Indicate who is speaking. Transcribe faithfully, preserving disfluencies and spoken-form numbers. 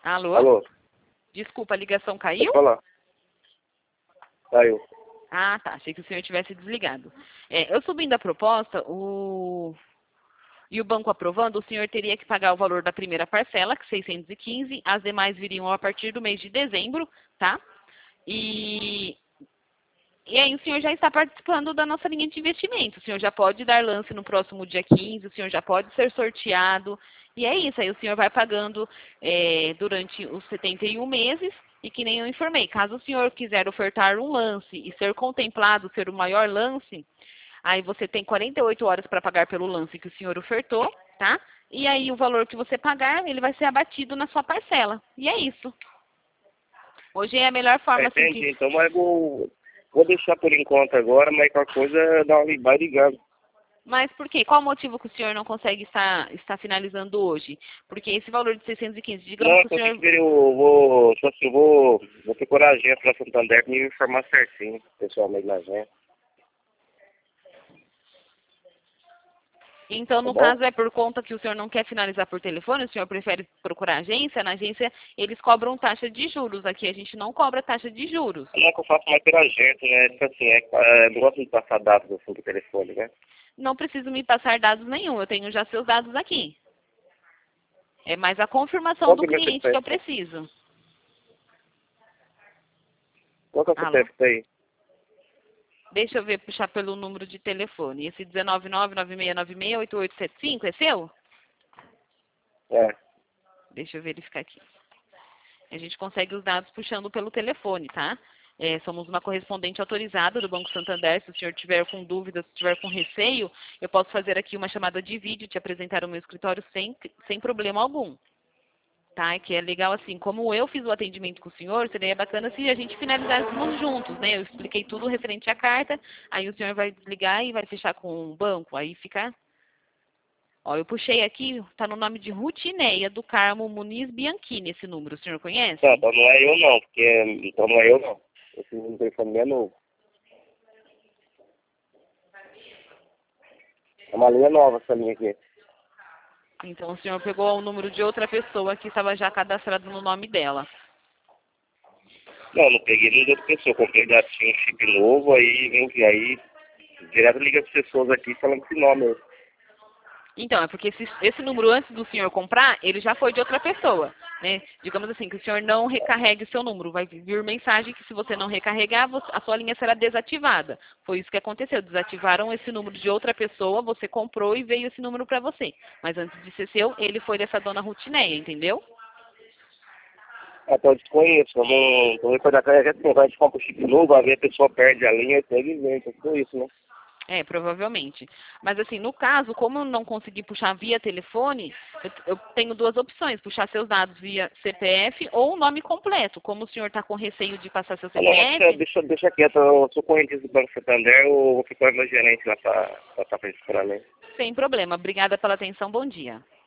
Speaker 1: Alô?
Speaker 2: Alô?
Speaker 1: Desculpa, a ligação
Speaker 2: Pode
Speaker 1: caiu?
Speaker 2: falar. Saiu.
Speaker 1: Ah, tá. Achei que o senhor tivesse desligado. É, eu subindo a proposta, o... e o banco aprovando, o senhor teria que pagar o valor da primeira parcela, que é seiscentos e quinze, as demais viriam a partir do mês de dezembro, tá? E, e aí o senhor já está participando da nossa linha de investimento. O senhor já pode dar lance no próximo dia quinze, o senhor já pode ser sorteado. E é isso, aí o senhor vai pagando é, durante os setenta e um meses. E que nem eu informei, caso o senhor quiser ofertar um lance e ser contemplado ser o maior lance, aí você tem quarenta e oito horas para pagar pelo lance que o senhor ofertou, tá? E aí o valor que você pagar, ele vai ser abatido na sua parcela. E é isso. Hoje é a melhor
Speaker 2: É,
Speaker 1: forma, assim, que...
Speaker 2: entendi. Então, mas vou, vou deixar por enquanto agora, mas qualquer coisa dá uma, vai ligando.
Speaker 1: Mas por quê? Qual o motivo que o senhor não consegue estar, estar finalizando hoje? Porque esse valor de seiscentos e quinze, digamos
Speaker 2: Não,
Speaker 1: que o
Speaker 2: só tem
Speaker 1: senhor...
Speaker 2: que ver, eu vou, tipo assim, eu vou, vou procurar a agência pra Santander pra me informar certinho, pessoalmente na agência.
Speaker 1: Então,
Speaker 2: Tá
Speaker 1: no
Speaker 2: bom?
Speaker 1: caso, é por conta que o senhor não quer finalizar por telefone, o senhor prefere procurar agência? Na agência, eles cobram taxa de juros. Aqui a gente não cobra taxa de juros.
Speaker 2: Não é que eu faço mais pela agência, né? Tipo assim, é, é, não gosto de passar dados assim do telefone, né?
Speaker 1: Não preciso me passar dados nenhum, eu tenho já seus dados aqui. É mais a confirmação
Speaker 2: Qual
Speaker 1: do
Speaker 2: que é o meu
Speaker 1: cliente que eu
Speaker 2: C P F?
Speaker 1: preciso.
Speaker 2: Qual que é o
Speaker 1: Alô?
Speaker 2: C P F aí?
Speaker 1: Deixa eu ver, puxar pelo número de telefone. Esse um nove nove nove seis nove seis oito oito sete cinco é seu?
Speaker 2: É.
Speaker 1: Deixa eu verificar aqui. A gente consegue os dados puxando pelo telefone, tá? É, somos uma correspondente autorizada do Banco Santander. Se o senhor tiver com dúvidas, se tiver com receio, eu posso fazer aqui uma chamada de vídeo, te apresentar o meu escritório sem, sem problema algum. Tá? Que é legal assim, como eu fiz o atendimento com o senhor, seria bacana se a gente finalizássemos juntos, né? Eu expliquei tudo referente à carta, aí o senhor vai desligar e vai fechar com o banco, aí fica... Ó, eu puxei aqui, tá no nome de Rutineia, do Carmo Muniz Bianchini, esse número, o senhor
Speaker 2: Não,
Speaker 1: conhece?
Speaker 2: então não é eu não, porque então não é eu não. Esse número de telefone é novo. É uma linha nova essa linha aqui.
Speaker 1: Então o senhor pegou o número de outra pessoa que estava já cadastrado no nome dela.
Speaker 2: Não, não peguei nem de outra pessoa, comprei já tinha um chip novo, aí vem aí, direto liga as pessoas aqui falando esse nome.
Speaker 1: Então, é porque esse, esse número, antes do senhor comprar, ele já foi de outra pessoa, né? Digamos assim, que o senhor não recarregue o seu número. Vai vir mensagem que se você não recarregar, você- a sua linha será desativada. Foi isso que aconteceu. Desativaram esse número de outra pessoa, você comprou e veio esse número para você. Mas antes de ser seu, ele foi dessa dona Rutineia, entendeu?
Speaker 2: Até eu desconheço, eu não tô recordando, a gente vai de compra o chip novo, aí a pessoa perde a linha e pega e vem, então foi isso, né?
Speaker 1: É, provavelmente. Mas assim, no caso, como eu não consegui puxar via telefone, eu, eu tenho duas opções, puxar seus dados via C P F ou o nome completo. Como o senhor está com receio de passar seu
Speaker 2: Ah, não, mas deixa,
Speaker 1: C P F,
Speaker 2: deixa, deixa quieto, eu sou correntista do Banco Santander, eu vou ficar meu gerente lá pra, pra, pra, pra mim.
Speaker 1: sem problema. Obrigada pela atenção, bom dia.